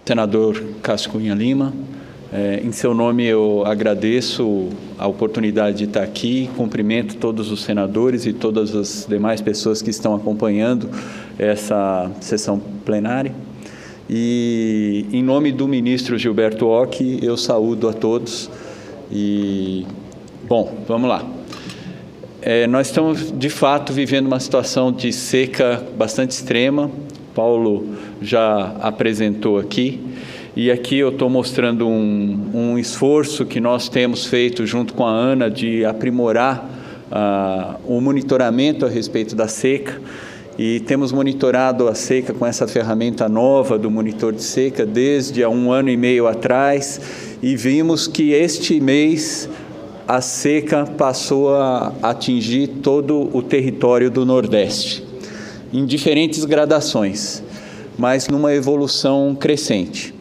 senador Cássio Cunha Lima. Em seu nome, eu agradeço a oportunidade de estar aqui, cumprimento todos os senadores e todas as demais pessoas que estão acompanhando essa sessão plenária. E, em nome do ministro Gilberto Occhi, eu saúdo a todos. E, bom, vamos lá. Nós estamos, de fato, vivendo uma situação de seca bastante extrema. Paulo já apresentou aqui. E aqui eu estou mostrando um esforço que nós temos feito junto com a ANA de aprimorar o monitoramento a respeito da seca. E temos monitorado a seca com essa ferramenta nova do monitor de seca desde há 1 ano e meio atrás, e vimos que este mês a seca passou a atingir todo o território do Nordeste, em diferentes gradações, mas numa evolução crescente.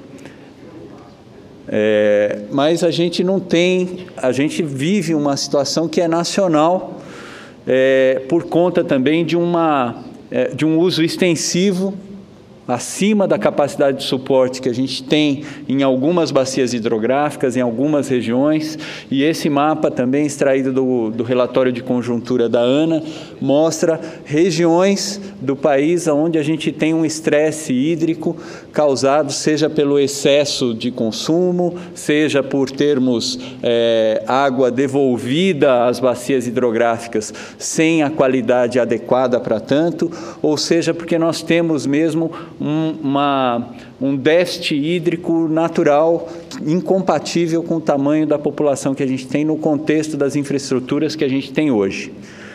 Mas a gente vive uma situação que é nacional, por conta também de um uso extensivo, acima da capacidade de suporte que a gente tem em algumas bacias hidrográficas, em algumas regiões, e esse mapa também extraído do relatório de conjuntura da ANA, mostra regiões do país onde a gente tem um estresse hídrico causado, seja pelo excesso de consumo, seja por termos água devolvida às bacias hidrográficas sem a qualidade adequada para tanto, ou seja, porque nós temos mesmo um déficit hídrico natural incompatível com o tamanho da população que a gente tem no contexto das infraestruturas que a gente tem hoje.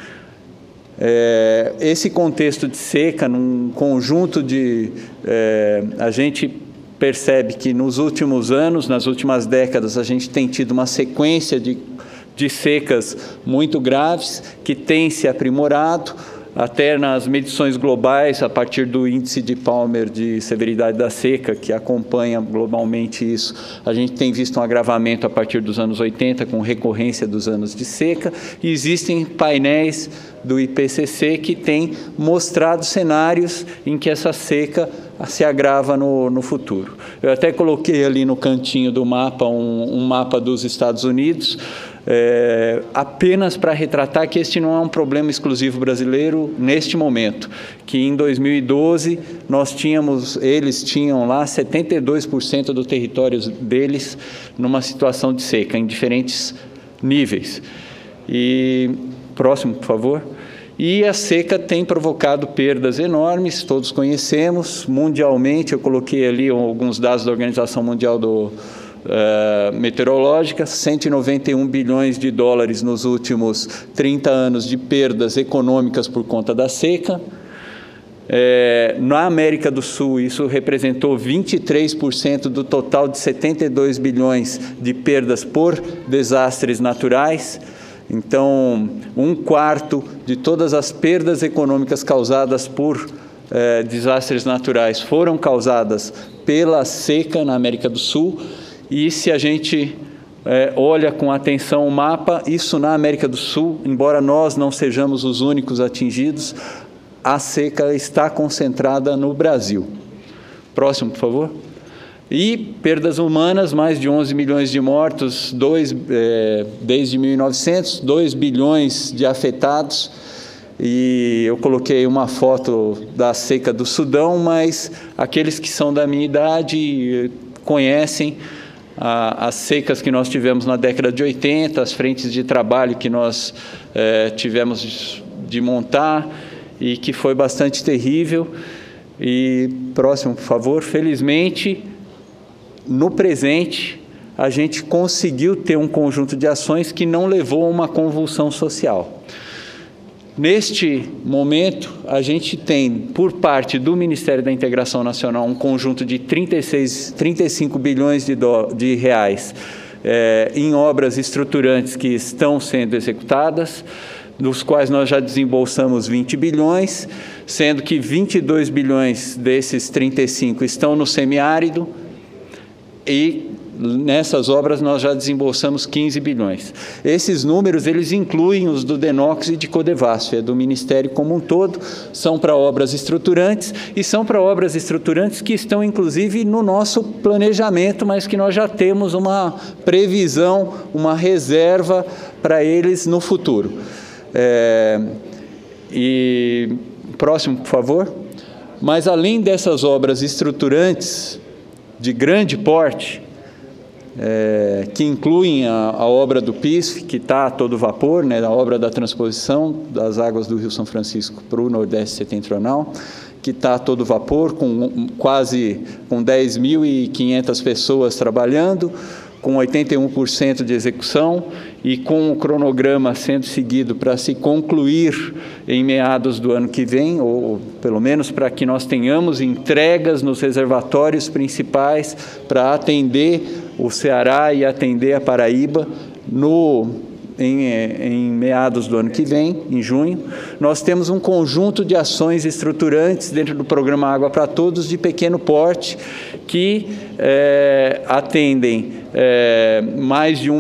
Esse contexto de seca, num conjunto a gente percebe que nos últimos anos, nas últimas décadas, a gente tem tido uma sequência de secas muito graves que tem se aprimorado. Até nas medições globais, a partir do índice de Palmer de severidade da seca, que acompanha globalmente isso, a gente tem visto um agravamento a partir dos anos 80, com recorrência dos anos de seca, e existem painéis do IPCC que têm mostrado cenários em que essa seca se agrava no futuro. Eu até coloquei ali no cantinho do mapa um mapa dos Estados Unidos, apenas para retratar que este não é um problema exclusivo brasileiro neste momento, que em 2012 eles tinham lá 72% do território deles numa situação de seca, em diferentes níveis. E, próximo, por favor. E a seca tem provocado perdas enormes, todos conhecemos, mundialmente. Eu coloquei ali alguns dados da Organização Mundial Meteorológica, 191 bilhões de dólares nos últimos 30 anos de perdas econômicas por conta da seca. Na América do Sul, isso representou 23% do total de 72 bilhões de perdas por desastres naturais. Então, 1/4 de todas as perdas econômicas causadas por desastres naturais foram causadas pela seca na América do Sul. E se a gente olha com atenção o mapa, isso na América do Sul, embora nós não sejamos os únicos atingidos, a seca está concentrada no Brasil. Próximo, por favor. E perdas humanas, mais de 11 milhões de mortos, desde 1900, 2 bilhões de afetados. E eu coloquei uma foto da seca do Sudão, mas aqueles que são da minha idade conhecem as secas que nós tivemos na década de 80, as frentes de trabalho que nós tivemos de montar e que foi bastante terrível. E, próximo, por favor. Felizmente, no presente, a gente conseguiu ter um conjunto de ações que não levou a uma convulsão social. Neste momento, a gente tem, por parte do Ministério da Integração Nacional, um conjunto de 35 bilhões de reais em obras estruturantes que estão sendo executadas, dos quais nós já desembolsamos 20 bilhões, sendo que 22 bilhões desses 35 estão no semiárido, e nessas obras nós já desembolsamos 15 bilhões. Esses números, eles incluem os do Denox e de Codevasf, do Ministério como um todo, são para obras estruturantes e são para obras estruturantes que estão, inclusive, no nosso planejamento, mas que nós já temos uma previsão, uma reserva para eles no futuro. E próximo, por favor. Mas, além dessas obras estruturantes de grande porte, que incluem a obra do PISF, que está a todo vapor, né, a obra da transposição das águas do Rio São Francisco para o Nordeste Setentrional, que está a todo vapor, com 10.500 pessoas trabalhando, com 81% de execução e com o cronograma sendo seguido para se concluir em meados do ano que vem, ou pelo menos para que nós tenhamos entregas nos reservatórios principais para atender o Ceará e atender a Paraíba em meados do ano que vem, em junho. Nós temos um conjunto de ações estruturantes dentro do programa Água para Todos de pequeno porte que atendem mais de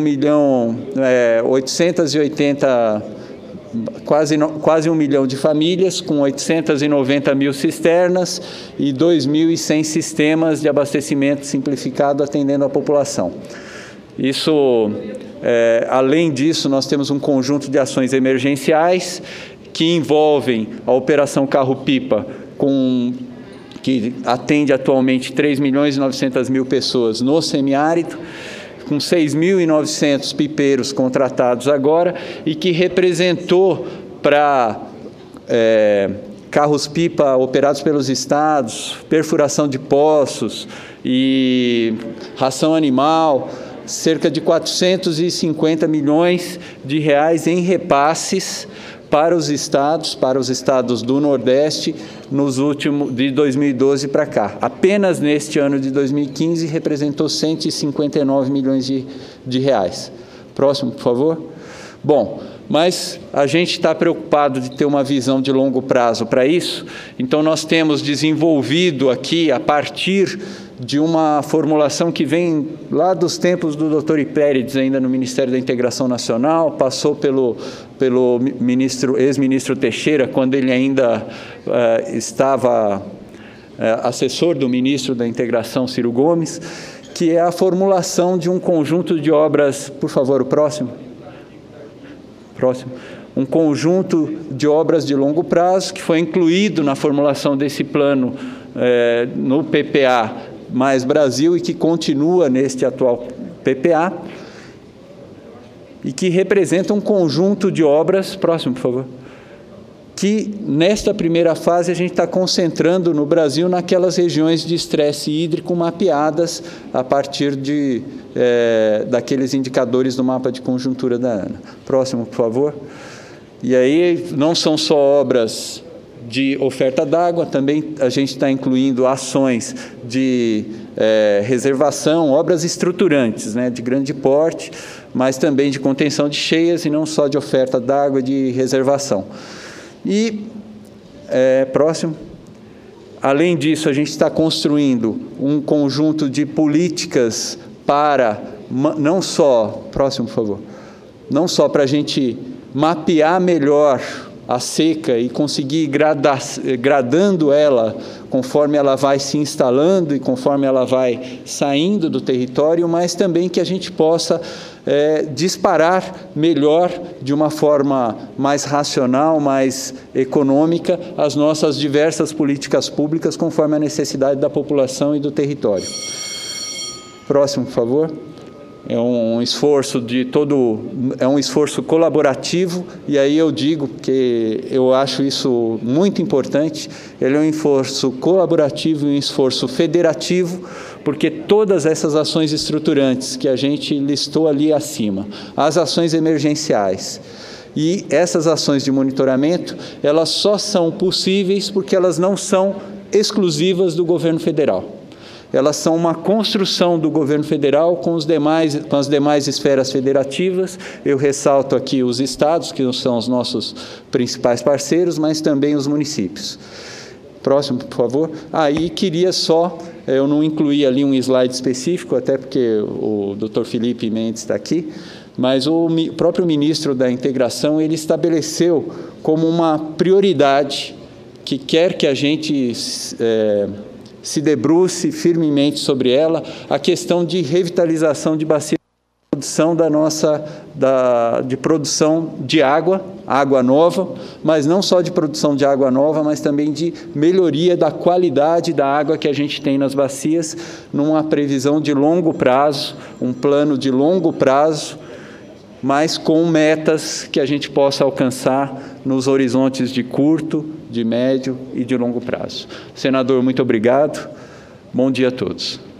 1.880.000, quase 1 milhão de famílias, com 890 mil cisternas e 2.100 sistemas de abastecimento simplificado atendendo a população. Isso, além disso, nós temos um conjunto de ações emergenciais que envolvem a Operação Carro-Pipa, que atende atualmente 3.900.000 pessoas no semiárido, com 6.900 pipeiros contratados agora, e que representou para carros-pipa operados pelos estados, perfuração de poços e ração animal, cerca de 450 milhões de reais em repasses para os estados do Nordeste, de 2012 para cá. Apenas neste ano de 2015 representou 159 milhões de reais. Próximo, por favor. Bom, mas a gente está preocupado de ter uma visão de longo prazo para isso, então nós temos desenvolvido aqui, a partir de uma formulação que vem lá dos tempos do Dr. Ipérides, ainda no Ministério da Integração Nacional, passou pelo ex-ministro Teixeira, quando ele ainda estava assessor do ministro da Integração, Ciro Gomes, que é a formulação de um conjunto de obras, por favor, o próximo, um conjunto de obras de longo prazo, que foi incluído na formulação desse plano no PPA Mais Brasil e que continua neste atual PPA, e que representa um conjunto de obras, próximo, por favor, que nesta primeira fase a gente está concentrando no Brasil naquelas regiões de estresse hídrico mapeadas a partir daqueles indicadores do mapa de conjuntura da ANA. Próximo, por favor. E aí não são só obras de oferta d'água, também a gente está incluindo ações de reservação, obras estruturantes, né, de grande porte, mas também de contenção de cheias e não só de oferta d'água e de reservação. E, próximo, além disso, a gente está construindo um conjunto de políticas para, não só, próximo, por favor, não só para a gente mapear melhor a seca e conseguir gradando ela conforme ela vai se instalando e conforme ela vai saindo do território, mas também que a gente possa disparar melhor, de uma forma mais racional, mais econômica, as nossas diversas políticas públicas conforme a necessidade da população e do território. Próximo, por favor. É um esforço um esforço colaborativo, e aí eu digo que eu acho isso muito importante. Ele é um esforço colaborativo e um esforço federativo, porque todas essas ações estruturantes que a gente listou ali acima, as ações emergenciais e essas ações de monitoramento, elas só são possíveis porque elas não são exclusivas do governo federal. Elas são uma construção do governo federal com as demais esferas federativas. Eu ressalto aqui os estados, que são os nossos principais parceiros, mas também os municípios. Próximo, por favor. Aí queria só Eu não incluí ali um slide específico, até porque o Dr. Felipe Mendes está aqui, mas o próprio ministro da Integração, ele estabeleceu como uma prioridade que quer que a gente se debruce firmemente sobre ela, a questão de revitalização de bacias de produção de produção de água nova, mas não só de produção de água nova, mas também de melhoria da qualidade da água que a gente tem nas bacias, numa previsão de longo prazo, um plano de longo prazo, mas com metas que a gente possa alcançar nos horizontes de curto, de médio e de longo prazo. Senador, muito obrigado. Bom dia a todos.